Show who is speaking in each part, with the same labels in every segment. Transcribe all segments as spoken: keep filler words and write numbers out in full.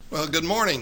Speaker 1: Well, good morning.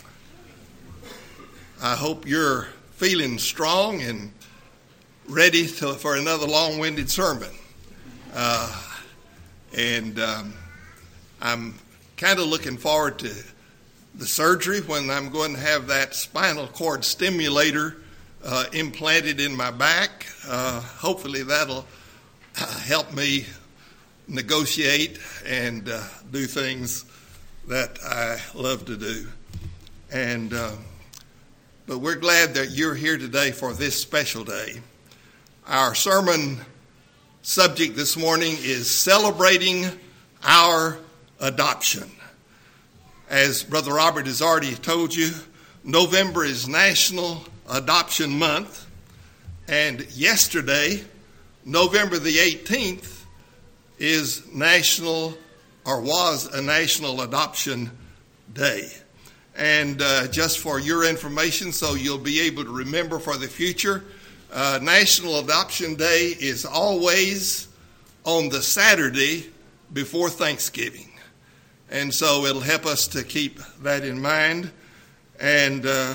Speaker 1: I hope you're feeling strong and ready to, for another long-winded sermon. Uh, and um, I'm kind of looking forward to the surgery when I'm going to have that spinal cord stimulator uh, implanted in my back. Uh, hopefully that'll uh, help me negotiate and uh, do things that I love to do. And uh, but we're glad that you're here today for this special day. Our sermon subject this morning is celebrating our adoption. As Brother Robert has already told you, November is National Adoption Month, and yesterday, November the eighteenth, is National or was a National Adoption Day. And uh, just for your information, so you'll be able to remember for the future, uh, National Adoption Day is always on the Saturday before Thanksgiving. And so it'll help us to keep that in mind. And uh,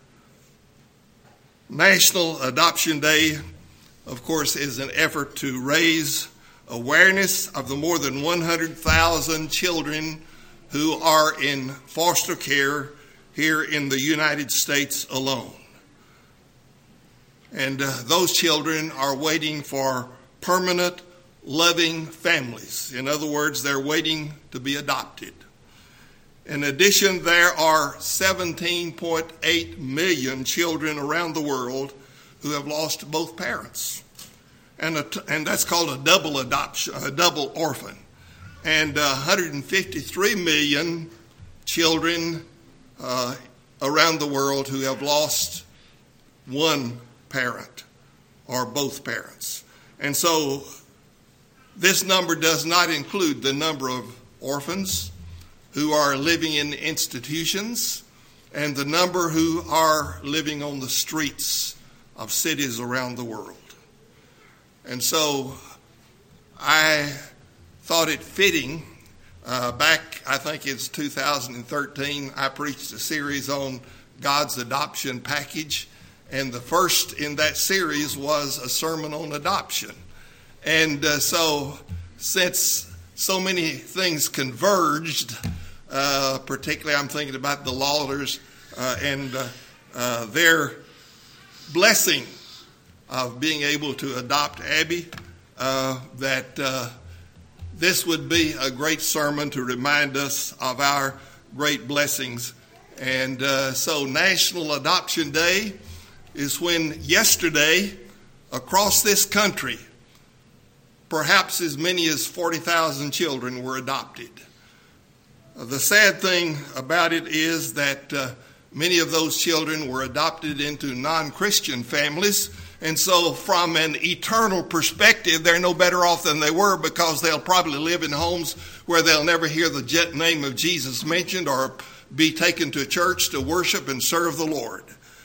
Speaker 1: National Adoption Day, of course, is an effort to raise awareness of the more than one hundred thousand children who are in foster care here in the United States alone. And uh, those children are waiting for permanent, loving families. In other words, they're waiting to be adopted. In addition, there are seventeen point eight million children around the world who have lost both parents. And, a, and that's called a double adoption, a double orphan. And uh, one hundred fifty-three million children uh, around the world who have lost one parent or both parents. And so this number does not include the number of orphans who are living in institutions and the number who are living on the streets of cities around the world. And so I thought it fitting, uh, back, I think it's two thousand thirteen, I preached a series on God's adoption package, and the first in that series was a sermon on adoption. And uh, so since so many things converged, uh, particularly I'm thinking about the Lawlers uh, and uh, uh, their blessing of being able to adopt Abby, uh, that uh, this would be a great sermon to remind us of our great blessings. And uh, so National Adoption Day is when yesterday across this country, perhaps as many as forty thousand children were adopted. Uh, the sad thing about it is that uh, many of those children were adopted into non-Christian families. And so from an eternal perspective, they're no better off than they were, because they'll probably live in homes where they'll never hear the name of Jesus mentioned or be taken to church to worship and serve the Lord.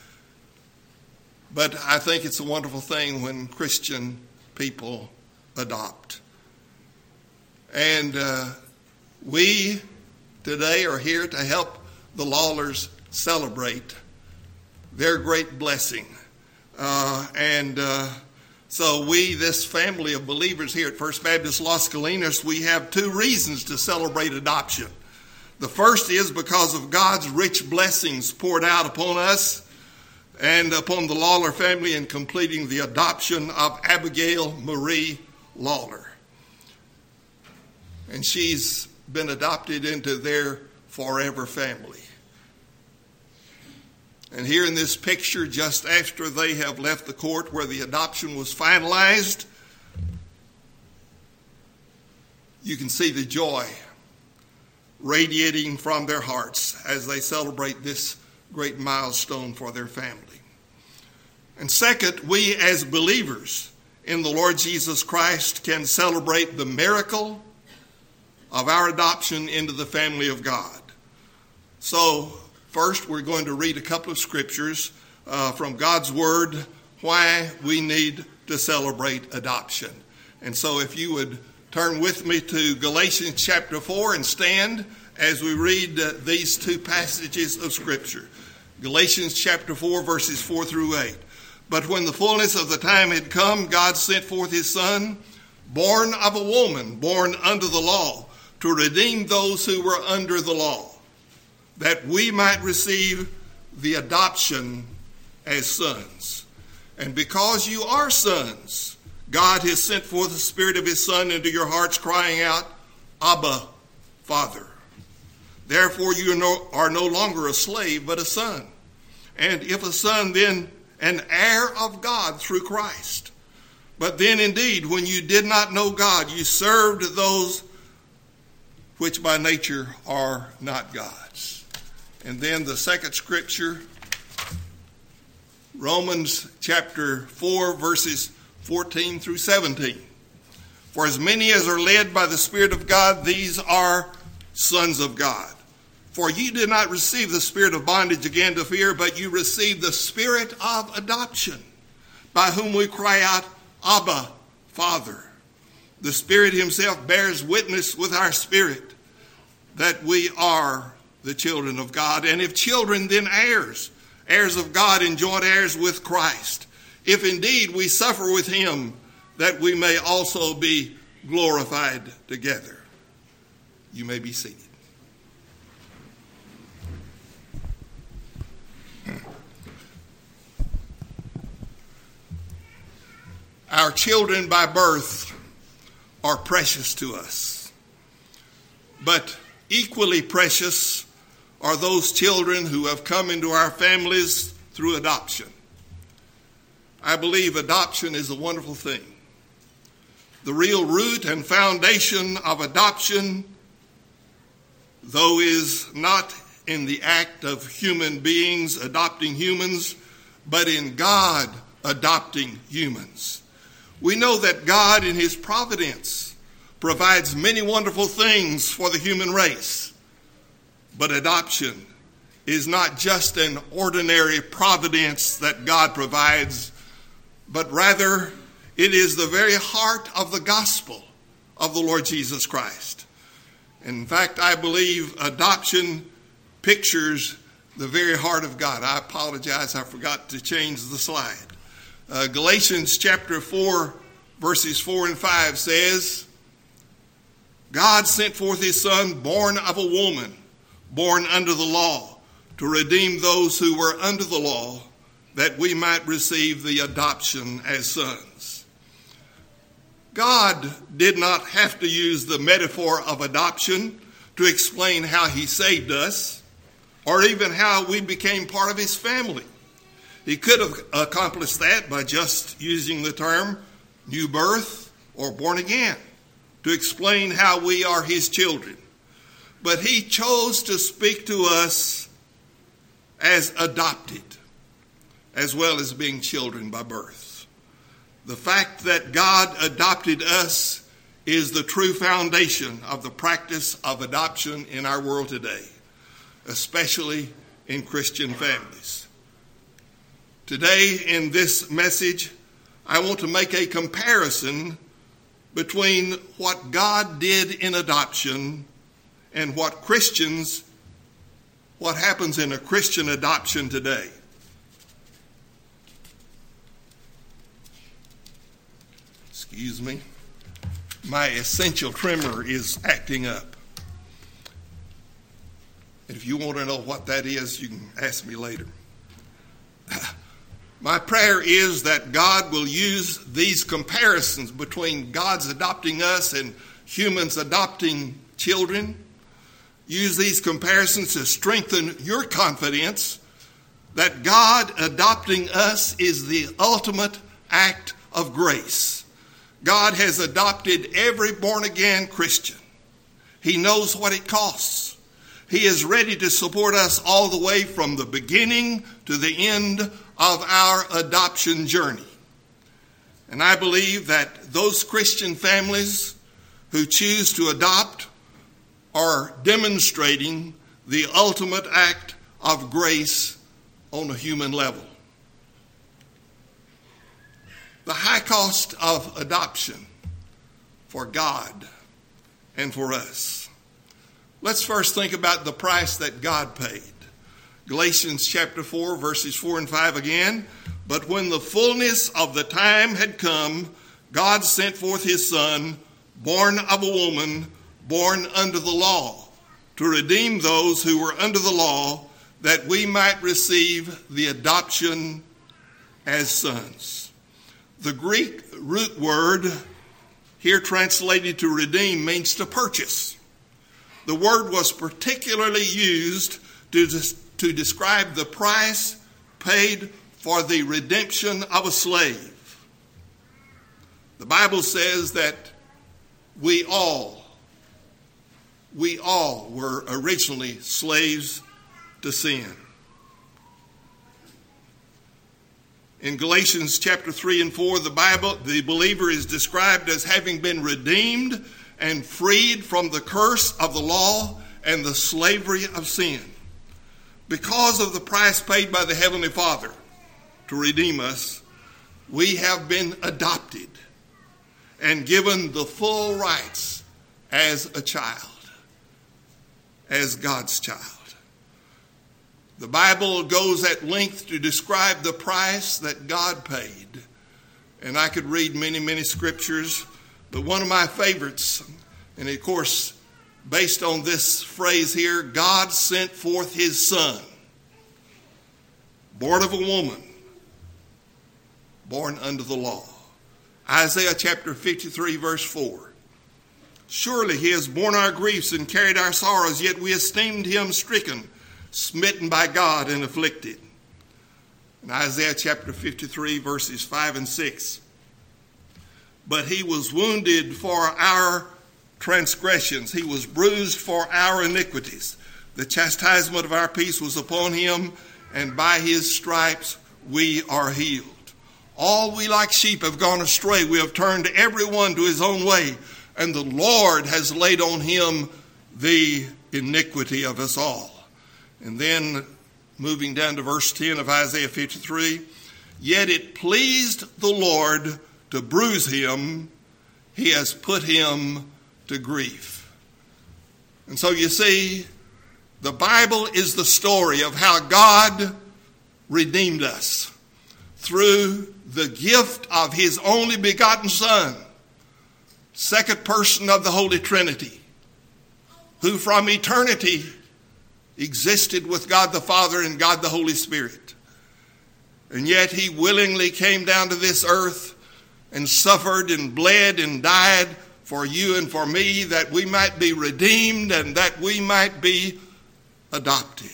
Speaker 1: But I think it's a wonderful thing when Christian people adopt. And uh, we today are here to help the Lawlers celebrate their great blessing. Uh, and uh, so we, this family of believers here at First Baptist Las Colinas, we have two reasons to celebrate adoption. The first is because of God's rich blessings poured out upon us and upon the Lawler family in completing the adoption of Abigail Marie Lawler. And she's been adopted into their forever family. And here in this picture, just after they have left the court where the adoption was finalized, you can see the joy radiating from their hearts as they celebrate this great milestone for their family. And second, we as believers in the Lord Jesus Christ can celebrate the miracle of our adoption into the family of God. So, first, we're going to read a couple of scriptures uh, from God's Word, why we need to celebrate adoption. And so if you would turn with me to Galatians chapter four and stand as we read uh, these two passages of Scripture. Galatians chapter four, verses four through eight. But when the fullness of the time had come, God sent forth his Son, born of a woman, born under the law, to redeem those who were under the law, that we might receive the adoption as sons. And because you are sons, God has sent forth the Spirit of his Son into your hearts, crying out, Abba, Father. Therefore you are no, are no longer a slave, but a son. And if a son, then an heir of God through Christ. But then indeed, when you did not know God, you served those which by nature are not God's. And then the second scripture, Romans chapter four, verses fourteen through seventeen. For as many as are led by the Spirit of God, these are sons of God. For you did not receive the spirit of bondage again to fear, but you received the Spirit of adoption, by whom we cry out, Abba, Father. The Spirit himself bears witness with our spirit that we are the children of God. And if children, then heirs, heirs of God and joint heirs with Christ. If indeed we suffer with him, that we may also be glorified together. You may be seated. Our children by birth are precious to us. But equally precious are those children who have come into our families through adoption. I believe adoption is a wonderful thing. The real root and foundation of adoption, though, is not in the act of human beings adopting humans, but in God adopting humans. We know that God in his providence provides many wonderful things for the human race. But adoption is not just an ordinary providence that God provides, but rather it is the very heart of the gospel of the Lord Jesus Christ. In fact, I believe adoption pictures the very heart of God. I apologize, I forgot to change the slide. Uh, Galatians chapter four, verses four and five says, God sent forth his Son, born of a woman, born under the law, to redeem those who were under the law, that we might receive the adoption as sons. God did not have to use the metaphor of adoption to explain how he saved us, or even how we became part of his family. He could have accomplished that by just using the term new birth or born again to explain how we are his children. But he chose to speak to us as adopted, as well as being children by birth. The fact that God adopted us is the true foundation of the practice of adoption in our world today, especially in Christian families. Today, in this message, I want to make a comparison between what God did in adoption and what Christians, what happens in a Christian adoption today. Excuse me. My essential trimmer is acting up. If you want to know what that is, you can ask me later. My prayer is that God will use these comparisons between God's adopting us and humans adopting children, use these comparisons to strengthen your confidence that God adopting us is the ultimate act of grace. God has adopted every born-again Christian. He knows what it costs. He is ready to support us all the way from the beginning to the end of our adoption journey. And I believe that those Christian families who choose to adopt are demonstrating the ultimate act of grace on a human level. The high cost of adoption for God and for us. Let's first think about the price that God paid. Galatians chapter four, verses four and five again. But when the fullness of the time had come, God sent forth his Son, born of a woman, born under the law, to redeem those who were under the law, that we might receive the adoption as sons. The Greek root word here translated to redeem means to purchase. The word was particularly used to, to describe the price paid for the redemption of a slave. The Bible says that we all, we all were originally slaves to sin. In Galatians chapter three and four, the Bible, the believer is described as having been redeemed and freed from the curse of the law and the slavery of sin. Because of the price paid by the Heavenly Father to redeem us, we have been adopted and given the full rights as a child, as God's child. The Bible goes at length to describe the price that God paid. And I could read many, many scriptures, but one of my favorites, and of course, based on this phrase here, God sent forth his Son, born of a woman, born under the law. Isaiah chapter fifty-three, verse four. Surely he has borne our griefs and carried our sorrows, yet we esteemed him stricken, smitten by God and afflicted. In Isaiah chapter fifty-three, verses five and six. But he was wounded for our transgressions. He was bruised for our iniquities. The chastisement of our peace was upon him, and by his stripes we are healed. All we like sheep have gone astray. We have turned every one to his own way, and the Lord has laid on him the iniquity of us all. And then moving down to verse ten of Isaiah fifty-three, yet it pleased the Lord to bruise him, he has put him to grief. And so you see, the Bible is the story of how God redeemed us through the gift of his only begotten Son, second person of the Holy Trinity, who from eternity existed with God the Father and God the Holy Spirit. And yet he willingly came down to this earth and suffered and bled and died for you and for me, that we might be redeemed and that we might be adopted.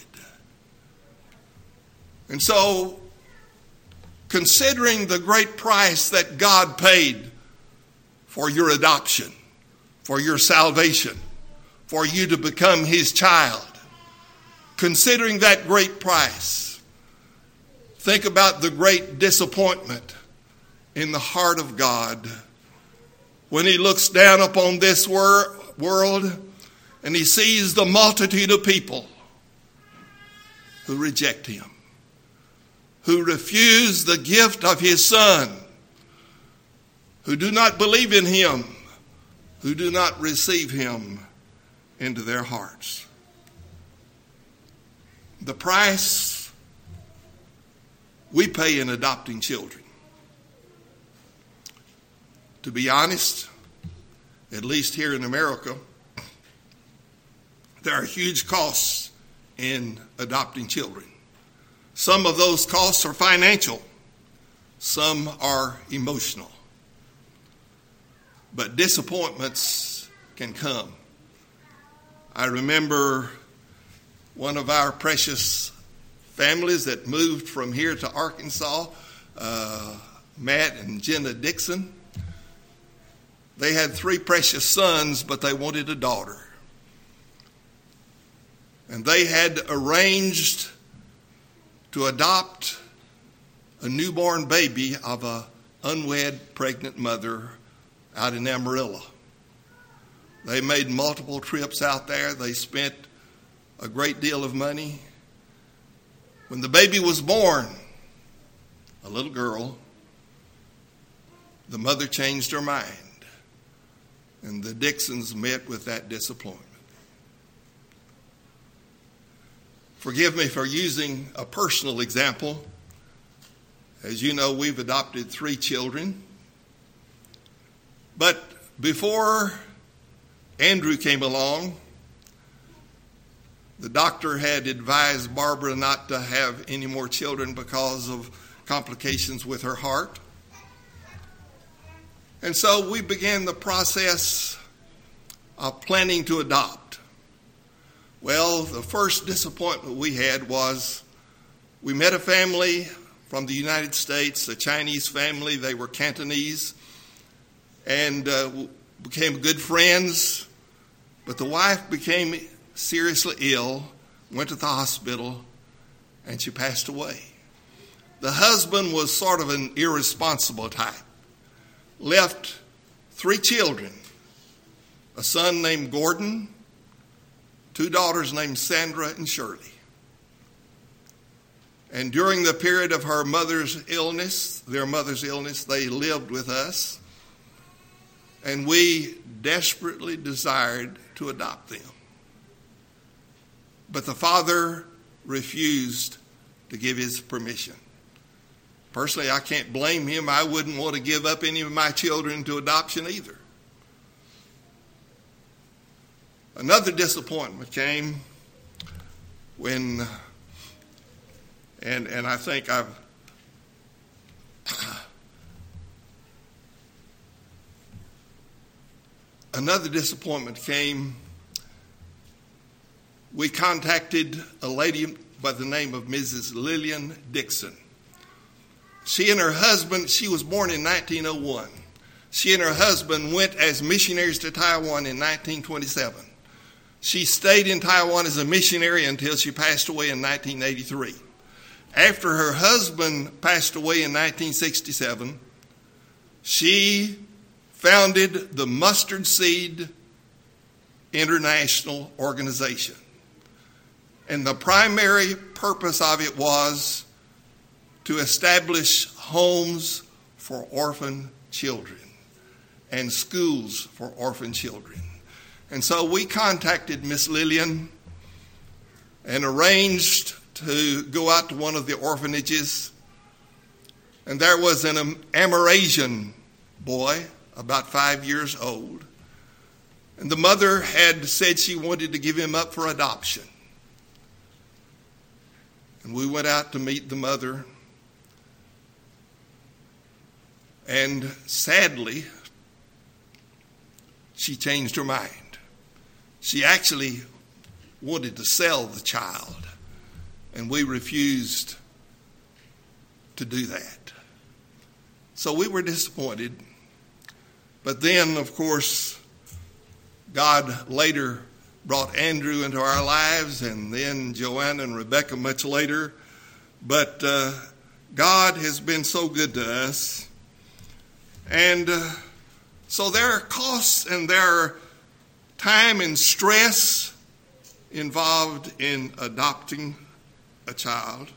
Speaker 1: And so, considering the great price that God paid for your adoption, for your salvation, for you to become his child, considering that great price, think about the great disappointment in the heart of God when he looks down upon this wor- world and he sees the multitude of people who reject him, who refuse the gift of his Son, who do not believe in him, who do not receive him into their hearts. The price we pay in adopting children. To be honest, at least here in America, there are huge costs in adopting children. Some of those costs are financial. Some are emotional. But disappointments can come. I remember one of our precious families that moved from here to Arkansas, uh, Matt and Jenna Dixon. They had three precious sons, but they wanted a daughter. And they had arranged to adopt a newborn baby of an unwed pregnant mother out in Amarillo. They made multiple trips out there. They spent a great deal of money. When the baby was born, a little girl, the mother changed her mind. And the Dixons met with that disappointment. Forgive me for using a personal example. As you know, we've adopted three children. But before Andrew came along, the doctor had advised Barbara not to have any more children because of complications with her heart. And so we began the process of planning to adopt. Well, the first disappointment we had was we met a family from the United States, a Chinese family. They were Cantonese, and uh, became good friends. But the wife became seriously ill, went to the hospital, and she passed away. The husband was sort of an irresponsible type. Left three children, a son named Gordon, two daughters named Sandra and Shirley. And during the period of her mother's illness, their mother's illness, they lived with us. And we desperately desired to adopt them. But the father refused to give his permission. Personally, I can't blame him. I wouldn't want to give up any of my children to adoption either. Another disappointment came when, and, and I think I've, another disappointment came. We contacted a lady by the name of Missus Lillian Dixon. She and her husband, she was born in nineteen oh one. She and her husband went as missionaries to Taiwan in nineteen twenty-seven. She stayed in Taiwan as a missionary until she passed away in nineteen eighty-three. After her husband passed away in nineteen sixty-seven, she founded the Mustard Seed International Organization. And the primary purpose of it was to establish homes for orphan children and schools for orphan children. And so we contacted Miss Lillian and arranged to go out to one of the orphanages. And there was an Amerasian boy, about five years old. And the mother had said she wanted to give him up for adoption. And we went out to meet the mother. And sadly, she changed her mind. She actually wanted to sell the child, and we refused to do that. So we were disappointed. But then, of course, God later brought Andrew into our lives, and then Joanna and Rebecca much later. But uh, God has been so good to us. And uh, so there are costs and there are time and stress involved in adopting a child.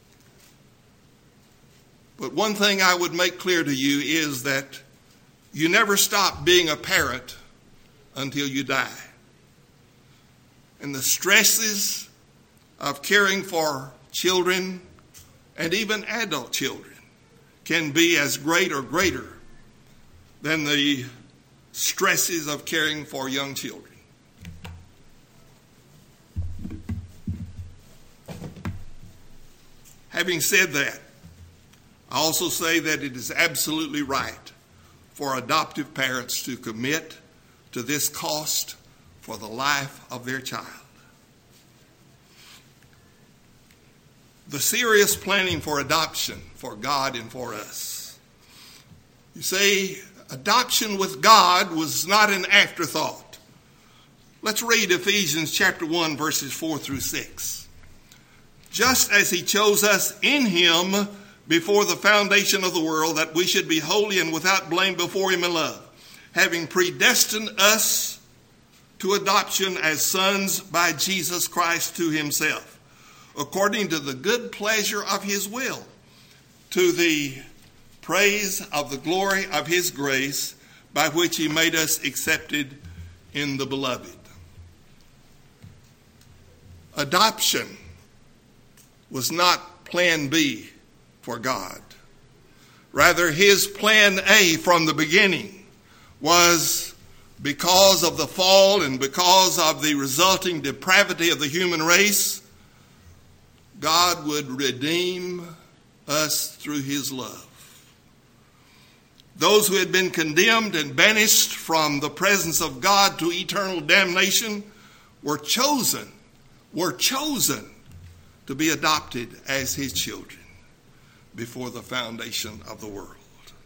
Speaker 1: But one thing I would make clear to you is that you never stop being a parent until you die. And the stresses of caring for children and even adult children can be as great or greater than the stresses of caring for young children. Having said that, I also say that it is absolutely right for adoptive parents to commit to this cost for the life of their child. The serious planning for adoption for God and for us. You see, adoption with God was not an afterthought. Let's read Ephesians chapter one, verses four through six. Just as he chose us in him before the foundation of the world, that we should be holy and without blame before him in love, having predestined us to adoption as sons by Jesus Christ to himself, according to the good pleasure of his will, to the praise of the glory of his grace, by which he made us accepted in the beloved. Adoption was not plan B for God. Rather, his plan A from the beginning was, because of the fall and because of the resulting depravity of the human race, God would redeem us through his love. Those who had been condemned and banished from the presence of God to eternal damnation were chosen, were chosen to be adopted as his children before the foundation of the world.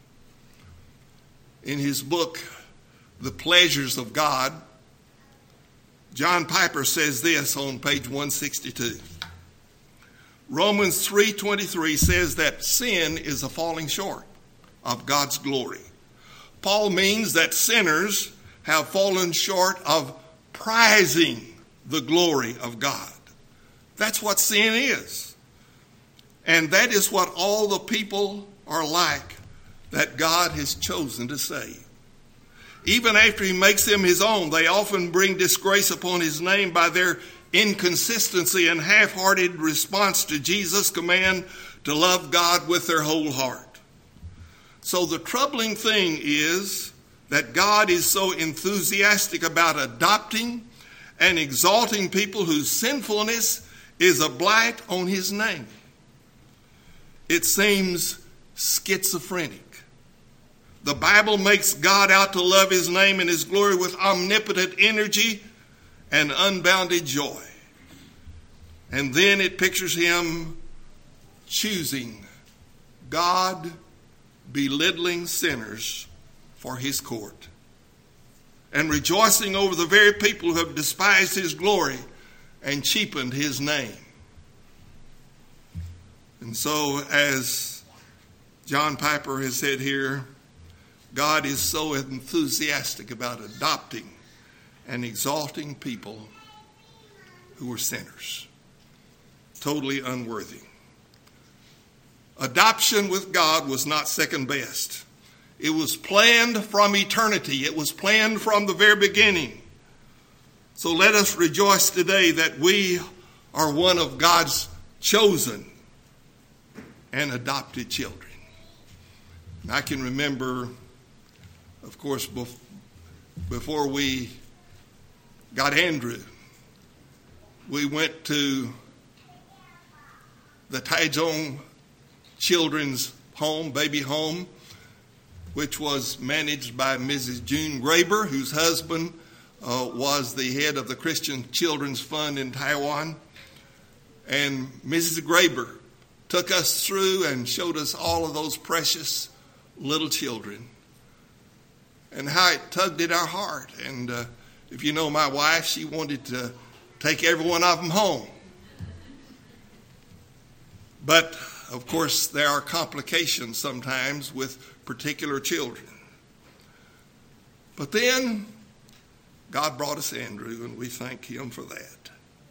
Speaker 1: In his book, The Pleasures of God, John Piper says this on page one sixty-two. Romans three twenty-three says that sin is a falling short of God's glory. Paul means that sinners have fallen short of prizing the glory of God. That's what sin is. And that is what all the people are like that God has chosen to save. Even after he makes them his own, they often bring disgrace upon his name by their inconsistency and half-hearted response to Jesus' command to love God with their whole heart. So the troubling thing is that God is so enthusiastic about adopting and exalting people whose sinfulness is a blight on his name. It seems schizophrenic. The Bible makes God out to love his name and his glory with omnipotent energy and unbounded joy. And then it pictures him choosing God belittling sinners for his court and rejoicing over the very people who have despised his glory and cheapened his name. And so, as John Piper has said here, God is so enthusiastic about adopting and exalting people who were sinners, totally unworthy. Adoption with God was not second best. It was planned from eternity. It was planned from the very beginning. So let us rejoice today that we are one of God's chosen and adopted children. And I can remember, of course, before we got Andrew, we went to the Taichung Children's Home, baby home, which was managed by Missus June Graber, whose husband uh, was the head of the Christian Children's Fund in Taiwan. And Missus Graber took us through and showed us all of those precious little children and how it tugged at our heart. And uh, if you know my wife, she wanted to take every one of them home. But of course, there are complications sometimes with particular children. But then God brought us Andrew, and we thank him for that.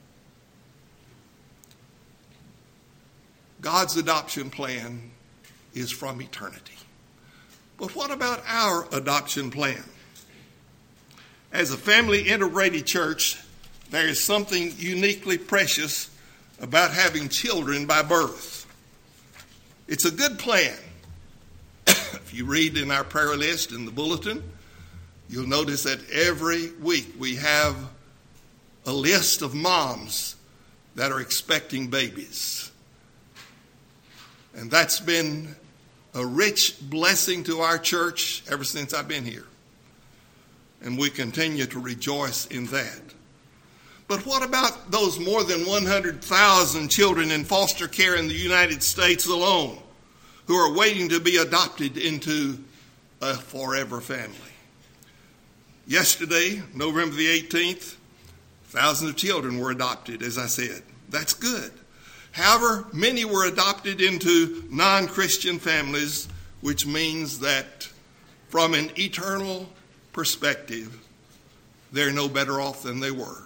Speaker 1: God's adoption plan is from eternity. But what about our adoption plan? As a family integrated church, there is something uniquely precious about having children by birth. It's a good plan. If you read in our prayer list in the bulletin, you'll notice that every week we have a list of moms that are expecting babies. And that's been a rich blessing to our church ever since I've been here. And we continue to rejoice in that. But what about those more than one hundred thousand children in foster care in the United States alone who are waiting to be adopted into a forever family? Yesterday, November the eighteenth, thousands of children were adopted, as I said. That's good. However, many were adopted into non-Christian families, which means that from an eternal perspective, they're no better off than they were.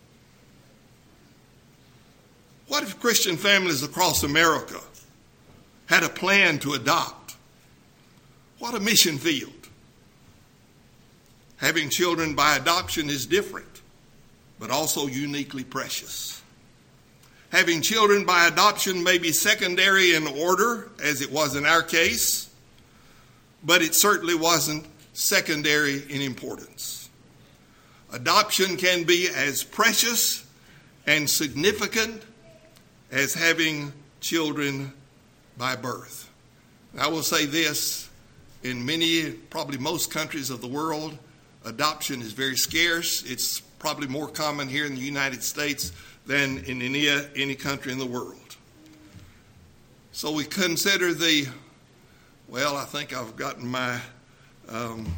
Speaker 1: What if Christian families across America had a plan to adopt? What a mission field. Having children by adoption is different, but also uniquely precious. Having children by adoption may be secondary in order, as it was in our case, but it certainly wasn't secondary in importance. Adoption can be as precious and significant as having children by birth. And I will say this, in many, probably most countries of the world, adoption is very scarce. It's probably more common here in the United States than in any, any country in the world. So we consider the, well, I think I've gotten my, um,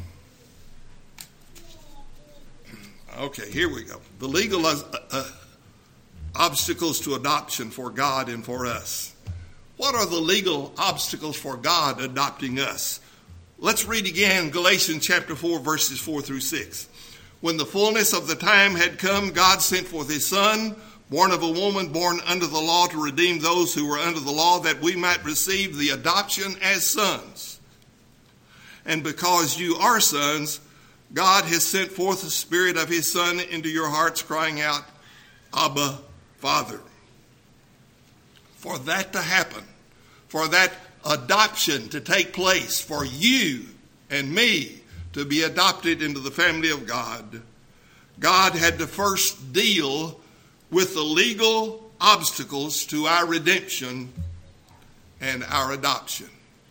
Speaker 1: okay, here we go. The legal uh, uh, obstacles to adoption for God and for us. What are the legal obstacles for God adopting us? Let's read again Galatians chapter four, verses four through six. When the fullness of the time had come, God sent forth his Son, born of a woman, born under the law, to redeem those who were under the law, that we might receive the adoption as sons. And because you are sons, God has sent forth the Spirit of his Son into your hearts, crying out, Abba, Father. For that to happen, for that adoption to take place, for you and me to be adopted into the family of God, God had to first deal with the legal obstacles to our redemption and our adoption.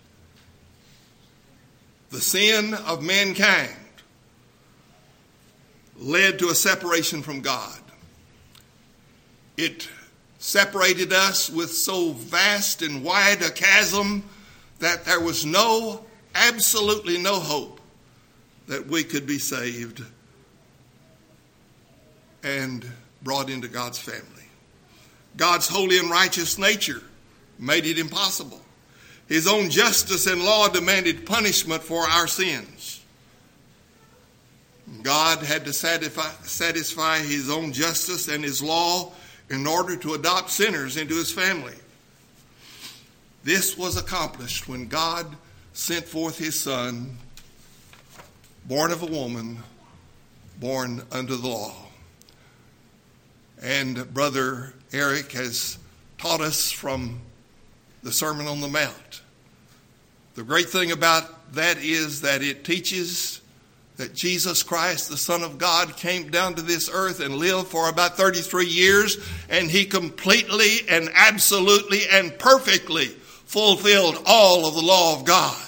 Speaker 1: The sin of mankind led to a separation from God. It separated us with so vast and wide a chasm that there was no, absolutely no hope that we could be saved and brought into God's family. God's holy and righteous nature made it impossible. His own justice and law demanded punishment for our sins. God had to satisfy, satisfy his own justice and his law in order to adopt sinners into his family. This was accomplished when God sent forth his Son, born of a woman, born under the law. And Brother Eric has taught us from the Sermon on the Mount. The great thing about that is that it teaches that Jesus Christ, the Son of God, came down to this earth and lived for about thirty-three years, and he completely and absolutely and perfectly fulfilled all of the law of God.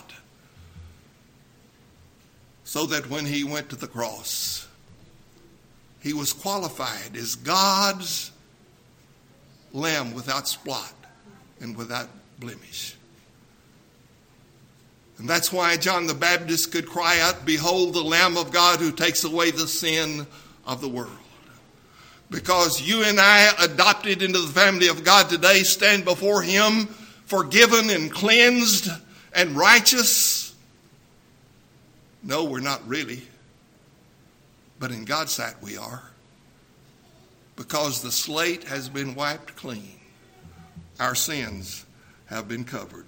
Speaker 1: So that when he went to the cross, he was qualified as God's Lamb without spot and without blemish. And that's why John the Baptist could cry out, "Behold the Lamb of God who takes away the sin of the world." Because you and I, adopted into the family of God today, stand before him forgiven and cleansed and righteous. No, we're not really. But in God's sight we are. Because the slate has been wiped clean. Our sins have been covered.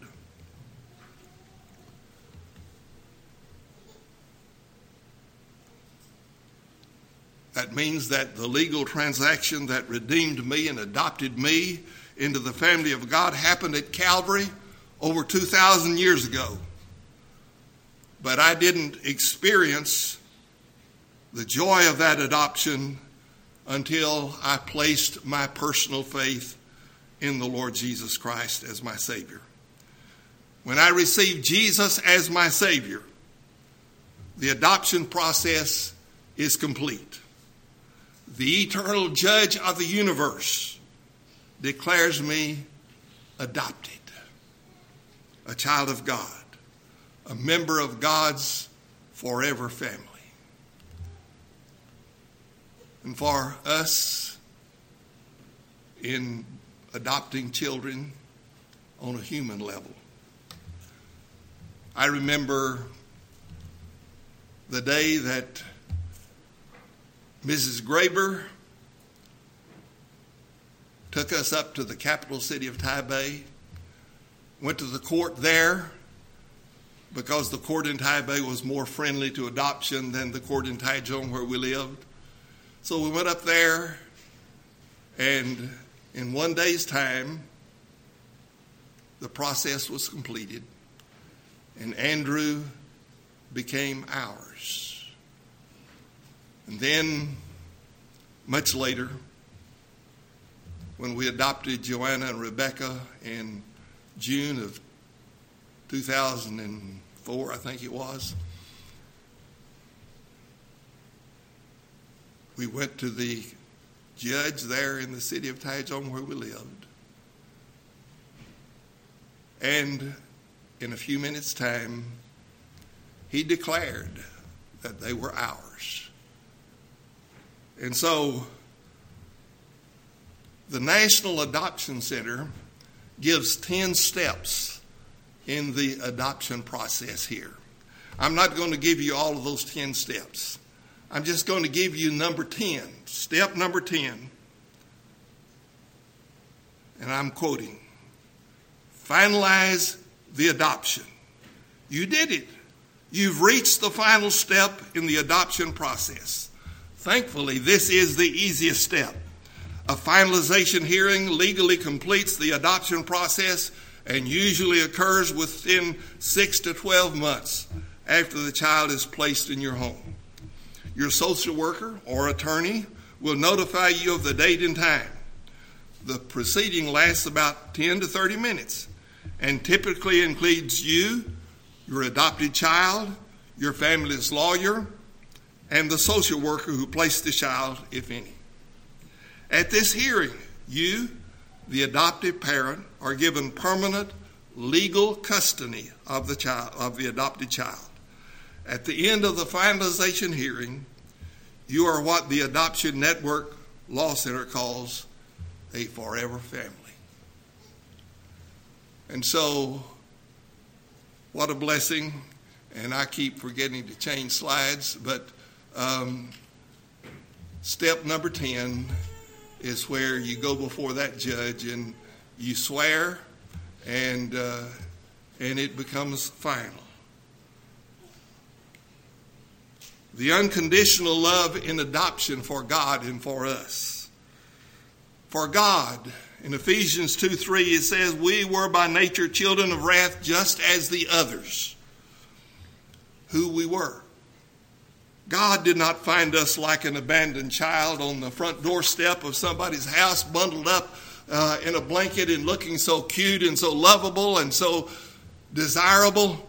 Speaker 1: That means that the legal transaction that redeemed me and adopted me into the family of God happened at Calvary over two thousand years ago. But I didn't experience the joy of that adoption until I placed my personal faith in the Lord Jesus Christ as my Savior. When I received Jesus as my Savior, the adoption process is complete. The eternal judge of the universe declares me adopted, a child of God, a member of God's forever family. And for us, in adopting children on a human level, I remember the day that Missus Graber took us up to the capital city of Taipei, went to the court there because the court in Taipei was more friendly to adoption than the court in Taichung where we lived. So we went up there, and In one day's time, the process was completed, and Andrew became ours. And then, much later, when we adopted Joanna and Rebecca in June of two thousand four, I think it was, we went to the judge there in the city of Taichung where we lived. And in a few minutes' time, he declared that they were ours. And so the National Adoption Center gives ten steps in the adoption process here. I'm not going to give you all of those ten steps. I'm just going to give you number ten, step number ten. And I'm quoting, finalize the adoption. You did it. You've reached the final step in the adoption process. Thankfully, this is the easiest step. A finalization hearing legally completes the adoption process and usually occurs within six to twelve months after the child is placed in your home. Your social worker or attorney will notify you of the date and time. The proceeding lasts about ten to thirty minutes and typically includes you, your adopted child, your family's lawyer, and the social worker who placed the child, if any. At this hearing, you, the adoptive parent, are given permanent legal custody of the child, of the adopted child. At the end of the finalization hearing, you are what the Adoption Network Law Center calls a forever family. And so, what a blessing. And I keep forgetting to change slides, but um, step number ten is where you go before that judge and you swear, and uh, and it becomes final. The unconditional love in adoption for God and for us. For God, in Ephesians two three, it says, we were by nature children of wrath just as the others, who we were. God did not find us like an abandoned child on the front doorstep of somebody's house, bundled up uh, in a blanket and looking so cute and so lovable and so desirable.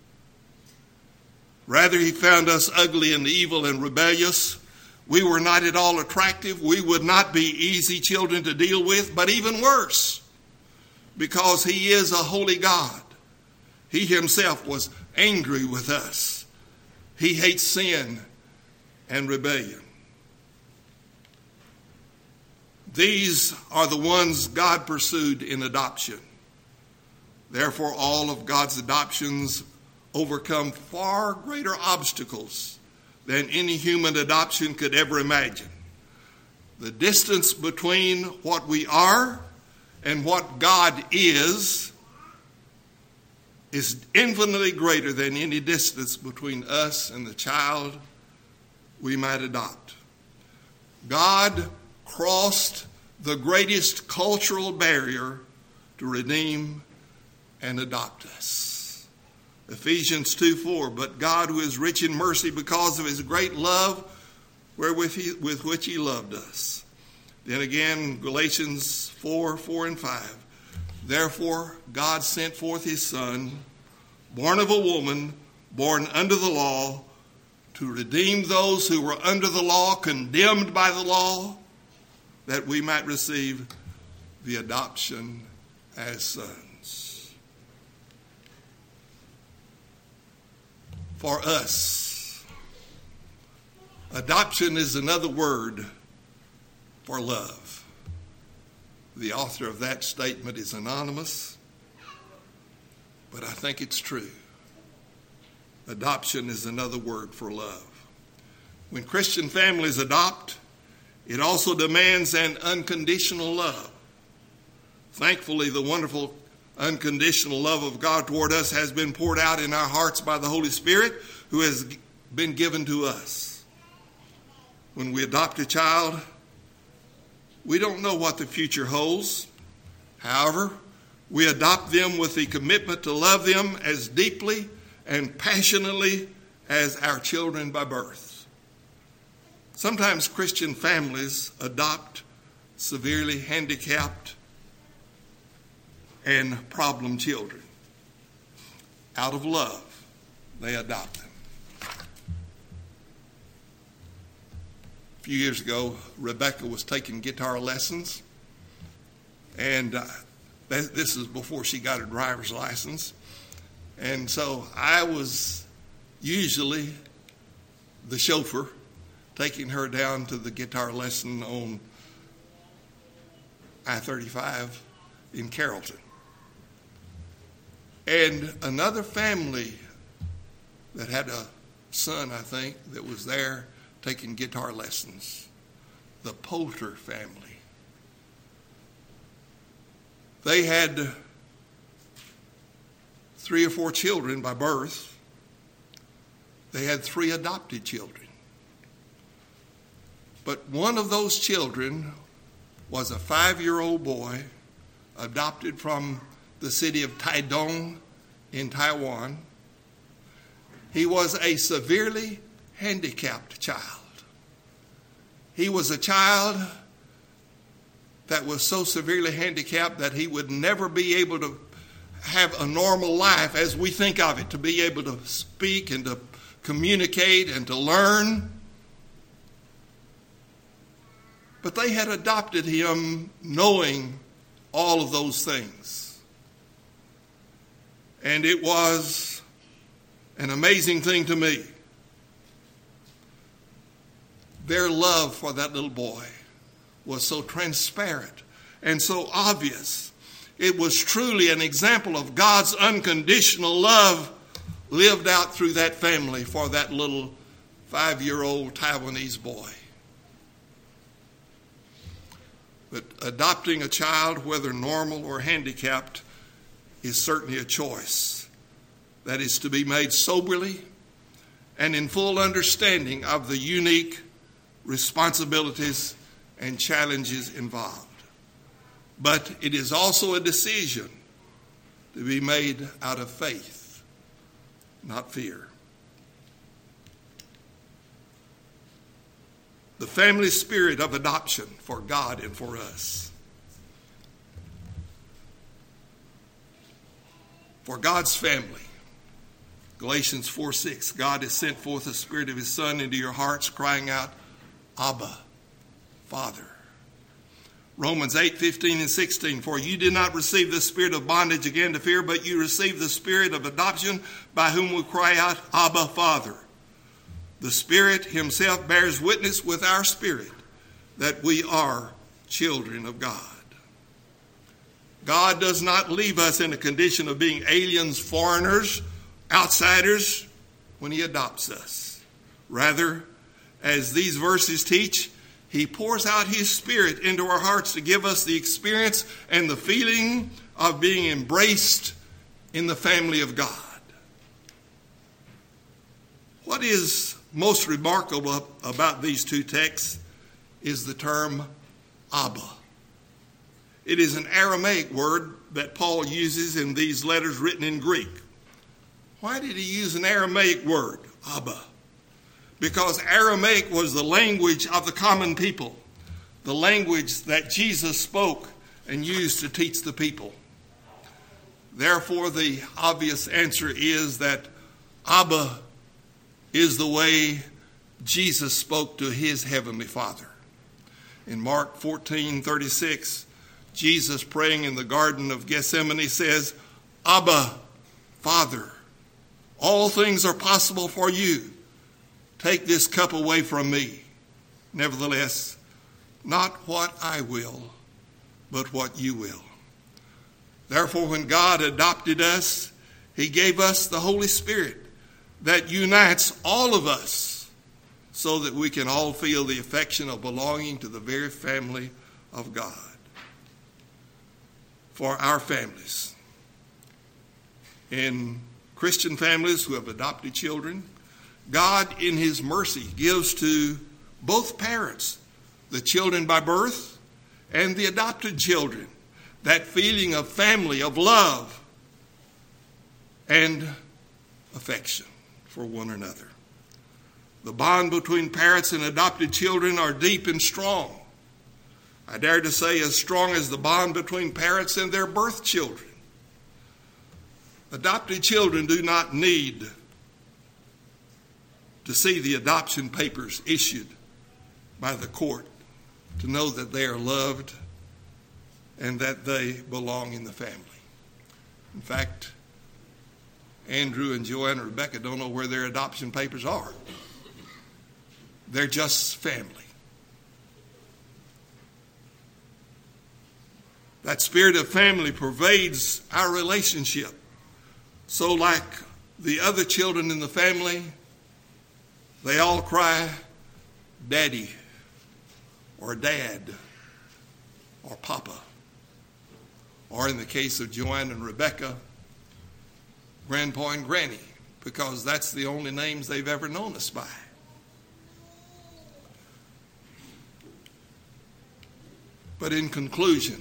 Speaker 1: Rather, he found us ugly and evil and rebellious. We were not at all attractive. We would not be easy children to deal with, but even worse, because he is a holy God. He himself was angry with us. He hates sin and rebellion. These are the ones God pursued in adoption. Therefore, all of God's adoptions overcome far greater obstacles than any human adoption could ever imagine. The distance between what we are and what God is is infinitely greater than any distance between us and the child we might adopt. God crossed the greatest cultural barrier to redeem and adopt us. Ephesians two four, but God, who is rich in mercy because of his great love wherewith he, with which he loved us. Then again, Galatians four, four and five. Therefore, God sent forth his Son, born of a woman, born under the law, to redeem those who were under the law, condemned by the law, that we might receive the adoption as sons. For us, adoption is another word for love. The author of that statement is anonymous, but I think it's true. Adoption is another word for love. When Christian families adopt, it also demands an unconditional love. Thankfully, the wonderful unconditional love of God toward us has been poured out in our hearts by the Holy Spirit, who has been given to us. When we adopt a child, We don't know what the future holds. However, we adopt them with the commitment to love them as deeply and passionately as our children by birth. Sometimes Christian families adopt severely handicapped and problem children. Out of love, they adopt them. A few years ago, Rebecca was taking guitar lessons, and uh, this is before she got her driver's license. And so I was usually the chauffeur taking her down to the guitar lesson on I thirty-five in Carrollton. And another family that had a son, I think, that was there taking guitar lessons, the Poulter family. They had three or four children by birth. They had three adopted children. But one of those children was a five-year-old boy adopted from the city of Taidong in Taiwan. He was a severely handicapped child. He was a child that was so severely handicapped that he would never be able to have a normal life as we think of it, to be able to speak and to communicate and to learn. But they had adopted him knowing all of those things. And it was an amazing thing to me. Their love for that little boy was so transparent and so obvious. It was truly an example of God's unconditional love lived out through that family for that little five-year-old Taiwanese boy. But adopting a child, whether normal or handicapped, is certainly a choice that is to be made soberly and in full understanding of the unique responsibilities and challenges involved. But it is also a decision to be made out of faith, not fear. The family spirit of adoption for God and for us. For God's family, Galatians four six, God has sent forth the Spirit of His Son into your hearts, crying out, Abba, Father. Romans eight fifteen and sixteen, for you did not receive the spirit of bondage again to fear, but you received the spirit of adoption, by whom we cry out, Abba, Father. The Spirit Himself bears witness with our spirit that we are children of God. God does not leave us in a condition of being aliens, foreigners, outsiders when He adopts us. Rather, as these verses teach, He pours out His Spirit into our hearts to give us the experience and the feeling of being embraced in the family of God. What is most remarkable about these two texts is the term Abba. It is an Aramaic word that Paul uses in these letters written in Greek. Why did he use an Aramaic word, Abba? Because Aramaic was the language of the common people, the language that Jesus spoke and used to teach the people. Therefore, the obvious answer is that Abba is the way Jesus spoke to His heavenly Father. In Mark fourteen thirty-six, Jesus, praying in the Garden of Gethsemane, says, Abba, Father, all things are possible for you. Take this cup away from me. Nevertheless, not what I will, but what you will. Therefore, when God adopted us, He gave us the Holy Spirit that unites all of us so that we can all feel the affection of belonging to the very family of God. For our families, in Christian families who have adopted children, God in His mercy gives to both parents, the children by birth and the adopted children, that feeling of family, of love, and affection for one another. The bond between parents and adopted children are deep and strong. I dare to say as strong as the bond between parents and their birth children. Adopted children do not need to see the adoption papers issued by the court to know that they are loved and that they belong in the family. In fact, Andrew and Joanne and Rebecca don't know where their adoption papers are. They're just family. That spirit of family pervades our relationship. So like the other children in the family, they all cry, Daddy, or Dad, or Papa. Or in the case of Joanne and Rebecca, Grandpa and Granny, because that's the only names they've ever known us by. But in conclusion,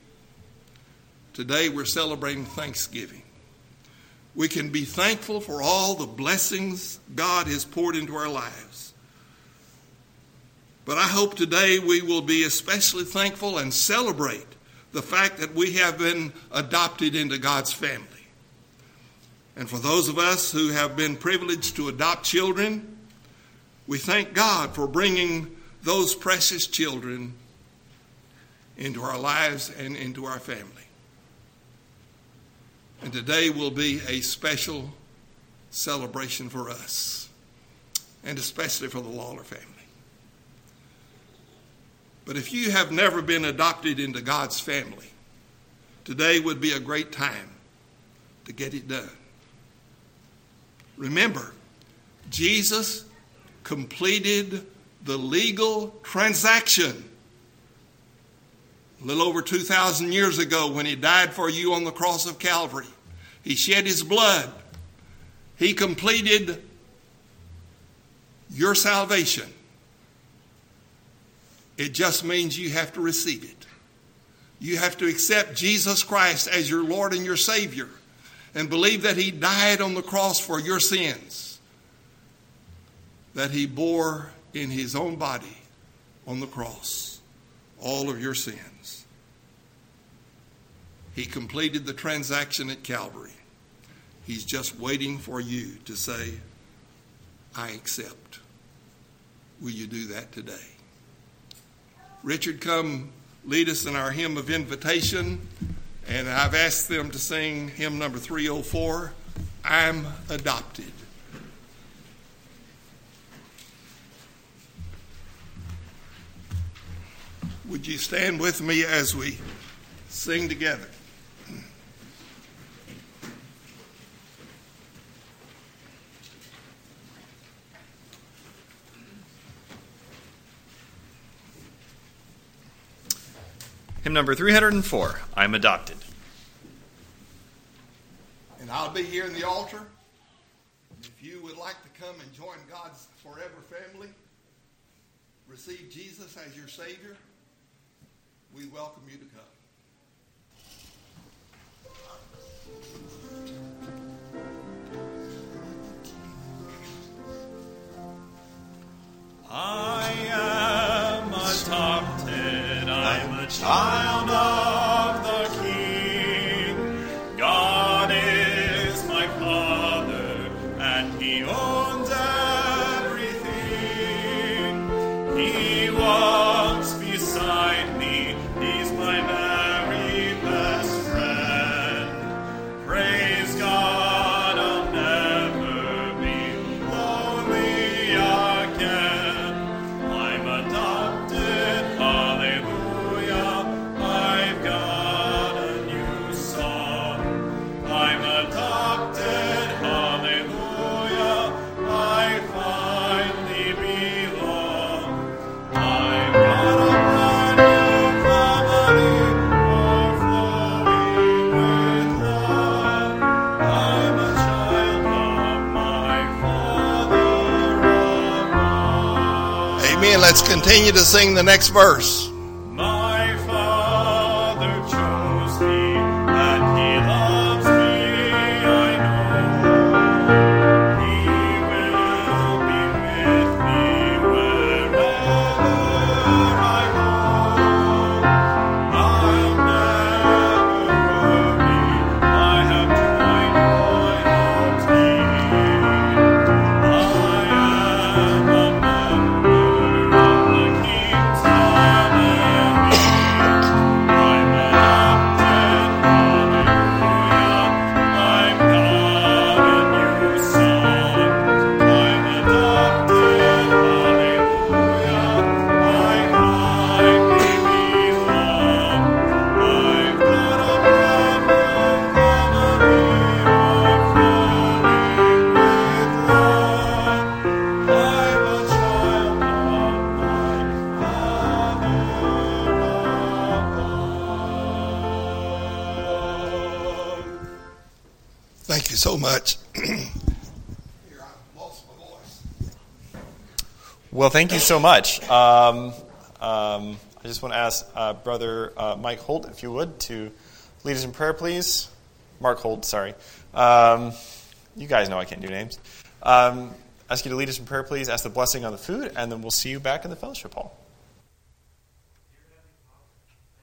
Speaker 1: today we're celebrating Thanksgiving. We can be thankful for all the blessings God has poured into our lives. But I hope today we will be especially thankful and celebrate the fact that we have been adopted into God's family. And for those of us who have been privileged to adopt children, we thank God for bringing those precious children into our lives and into our family. And today will be a special celebration for us, and especially for the Lawler family. But if you have never been adopted into God's family, today would be a great time to get it done. Remember, Jesus completed the legal transaction a little over two thousand years ago when he died for you on the cross of Calvary. He shed his blood. He completed your salvation. It just means you have to receive it. You have to accept Jesus Christ as your Lord and your Savior and believe that he died on the cross for your sins, that he bore in his own body on the cross all of your sins. He completed the transaction at Calvary. He's just waiting for you to say, I accept. Will you do that today? Richard, come lead us in our hymn of invitation. And I've asked them to sing hymn number three oh four, I'm Adopted. Would you stand with me as we sing together?
Speaker 2: Hymn number three oh four, I'm Adopted.
Speaker 1: And I'll be here in the altar. If you would like to come and join God's forever family, receive Jesus as your Savior, we welcome you to come.
Speaker 3: I am adopted, I'm a child of the King. God is my Father, and He owns everything. He walks beside me, He's my very best friend. Praise God, I'll never be lonely again. I'm adopted, hallelujah, I've got a new song. I'm adopted, hallelujah, I finally belong. I've got a brand new family, overflowing with love. I'm a child of my Father above.
Speaker 1: Amen. Let's continue to sing the next verse.
Speaker 3: My Father
Speaker 1: Thank you so much. Here, I lost my voice.
Speaker 2: Well, thank you so much. Um, um, I just want to ask uh, Brother uh, Mike Holt, if you would, to lead us in prayer, please. Mark Holt, sorry. Um, you guys know I can't do names. Um, ask you to lead us in prayer, please. Ask the blessing on the food, and then we'll see you back in the fellowship hall.